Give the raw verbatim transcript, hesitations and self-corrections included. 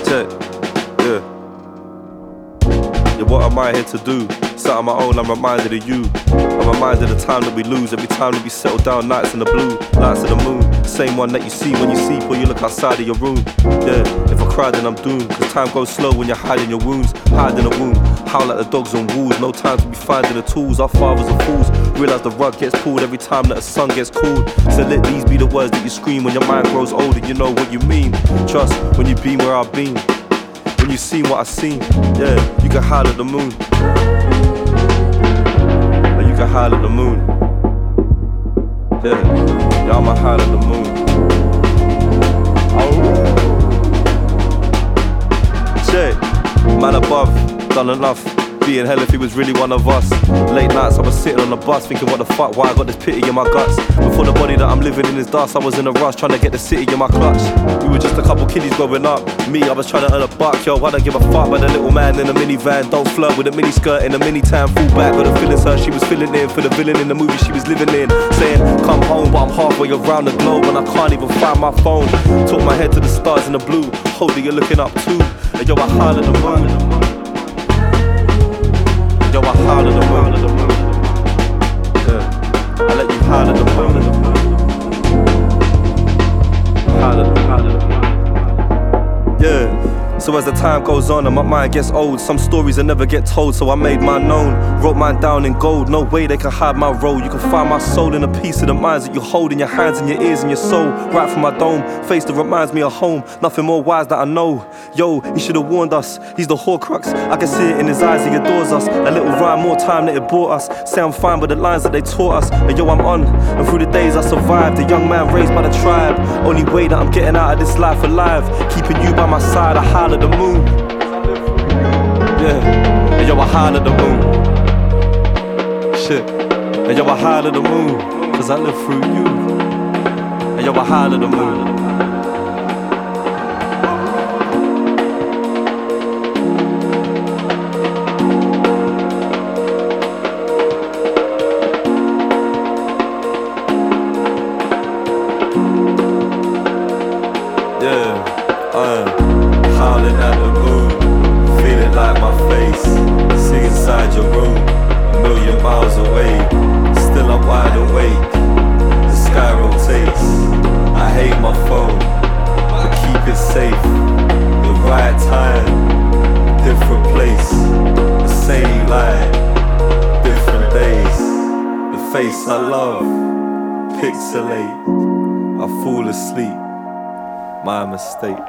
check, yeah. Yeah, what am I here to do? Sat on my own, I'm reminded of you. I'm reminded of the time that we lose. Every time that we settle down, nights in the blue, lights of the moon. Same one that you see when you sleep or you look outside of your room. Yeah, if I cry then I'm doomed. Cause time goes slow when you're hiding your wounds. Hiding a womb, howl like the dogs on walls. No time to be finding the tools. Our fathers are fools. Realise the rug gets pulled every time that the sun gets cooled. So let these be the words that you scream when your mind grows older. You know what you mean. Trust when you've been where I've been. When you've seen what I've seen. Yeah, you can howl at the moon. You can howl at the moon. Yeah, yeah, I'ma howl at the moon. Oh. Check, man above, done enough. Be in hell if he was really one of us. Late nights I was sitting on the bus thinking what the fuck, why I got this pity in my guts. Before the body that I'm living in is dust, I was in a rush trying to get the city in my clutch. We were just a couple kiddies growing up. Me, I was trying to earn a buck, yo, I don't give a fuck about the little man in a minivan. Don't flirt with a mini skirt in a mini tan. Full back, got the feelings hurt, she was filling in for the villain in the movie she was living in. Saying, come home, but I'm halfway around the globe and I can't even find my phone. Took my head to the stars in the blue, hope that you're looking up too. And yo, I howl at the moon. Yo, I howl at the moon. Yeah, I let you howl at the moon. Howl at the moon. Yeah. So as the time goes on and my mind gets old, some stories that never get told, so I made mine known. Wrote mine down in gold, no way they can hide my role. You can find my soul in a piece of the minds that you hold in your hands and your ears and your soul. Right from my dome, face that reminds me of home. Nothing more wise that I know. Yo, he should have warned us, he's the Horcrux. I can see it in his eyes, he adores us. A little rhyme, more time that it brought us. Say I'm fine with the lines that they taught us. And yo, I'm on, and through the days I survived. A young man raised by the tribe. Only way that I'm getting out of this life alive. Keeping you by my side, I howl at the moon. Yeah, and yo, I howl at the moon. Shit, and yo, I howl at the moon. Cause I live through you. And yo, I howl at the moon. Yeah, uh, howling at the moon, feeling like my face, sitting inside your room, a million miles away, still I'm wide awake, the sky rotates, I hate my phone, but keep it safe, the right time, different place, the same line, different days, the face I love, pixelate, I fall asleep. My mistake.